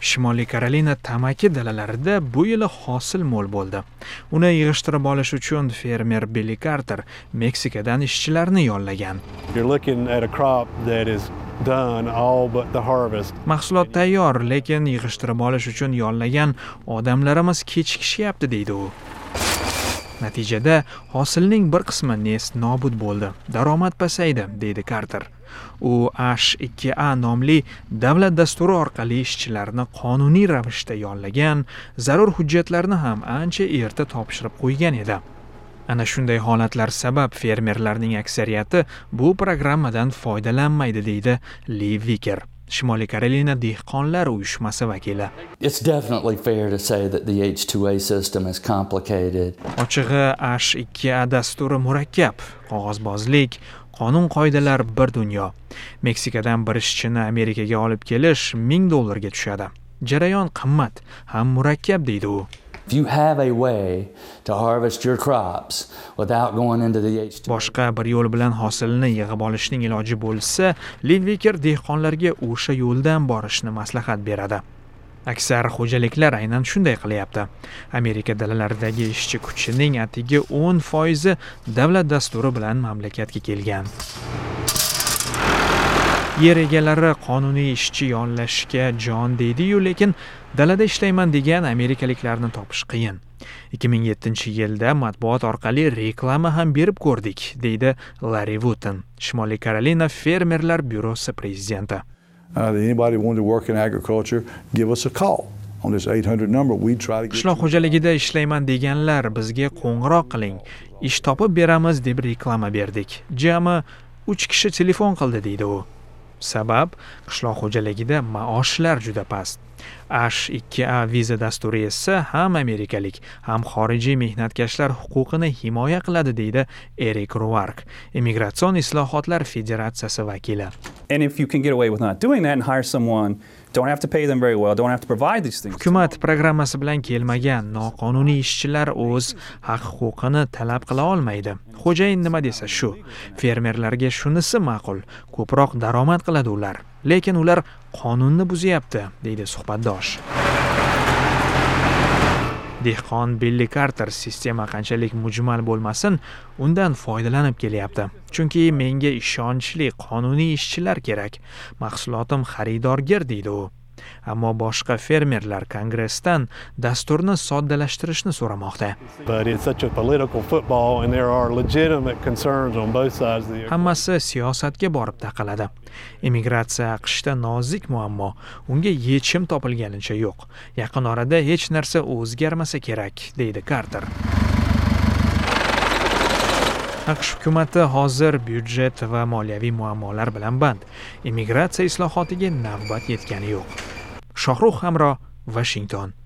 Shimoliy Karolina tamaki dalalarida bu yil hosil mo'l bo'ldi. Uni yig'ishtirib olish uchun fermer Billy Carter Meksikadan ishchilarni yollagan. You're looking at a crop that is done all but the harvest. Mahsulot tayyor, lekin yig'ishtirib olish uchun yollagan odamlarimiz kechikishyapti deydi u. Natijada hosilning bir qismi nest nobud bo'ldi. Daromad pasaydi, deydi Carter. U H2A nomli davlat dasturi orqali ishchilarni qonuniy ravishda yollagan, zarur hujjatlarni ham ancha erta topshirib qo'ygan edi. Ana shunday holatlar sabab fermerlarning aksariyati bu programmadan foydalanmaydi, deydi Lee Vicker, Shimoliy Karolina dehqonlar uyushmasi vakili. It's definitely fair to say that the H2A system is complicated. Ochig'i H2A dasturi murakkab, qog'ozbozlik, qonun-qoidalar bir dunyo. Meksikadan bir ishchini Amerikaga olib kelish $1000 tushadi. Jarayon qimmat, ham murakkab, deydi u. If you have a way to harvest your crops without going into the H2A. Boshqa bir yo'l bilan hosilni yig'ib olishning iloji bo'lsa, Lee Vicker dehqonlarga o'sha yo'ldan borishni maslahat beradi. Aksar xo'jaliklar aynan shunday qilyapti. Amerika dalalaridagi ishchi kuchining atigi 10% davlat dasturi bilan mamlakatga kelgan. Yer egalari qonuniy ishchi yollashga jon deydi-yu, lekin dalada ishlayman degan amerikaliklarni topish qiyin. 2007-yilda matbuot orqali reklama ham berib ko'rdik, deydi Larry Wooten, Shimoliy Karolina fermerlar byurosi prezidenti. Anybody want to work in agriculture, give us a call. On this 800 number, we try to get. Qishloq xo'jaligida ishlayman deganlar bizga qo'ng'iroq qiling. Ish topib beramiz deb reklama berdik. Jami 3 kishi telefon qildi, deydi u. Sabab, qishloq xo'jaligida maoshlar juda past. H2A viza dasturi esa ham amerikalik, ham xorijiy mehnatkashlar huquqini himoya qiladi, deydi Eric Ruark, Immigratsion islohotlar federatsiyasi vakili. And if you can get away with not doing that and hire someone, don't have to pay them very well, don't have to provide these things. Hukumat programmasi bilan kelmagan noqonuniy ishchilar o'z haq-huquqini talab qila olmaydi. Xo'jayin nima desa shu. Fermerlarga shunisi ma'qul, ko'proq daromad qiladi ular. Lekin ular qonunni buzyapti, deydi suhbatdosh. Dehqon Billy Carter sistema qanchalik mujmal bo'lmasin, undan foydalanib kelyapti. Chunki menga ishonchli qonuniy ishchilar kerak. Mahsulotim xaridorgir, deydi u. Ammo boshqa fermerlar Kongressdan dasturni soddalashtirishni so'ramoqda. But it's such a political football and there are legitimate concerns on both sides of the. Hammasi siyosatga borib taqaladi. Immigratsiya AQShda nozik muammo, unga yechim topilganicha yo'q. Yaqin orada hech narsa o'zgarmasa kerak, deydi Carter. AQSh hukumati hozir byudjet va moliyaviy muammolar bilan band. Immigratsiya islohotiga navbat yetgani yo'q. Shohrux Hamro, Washington.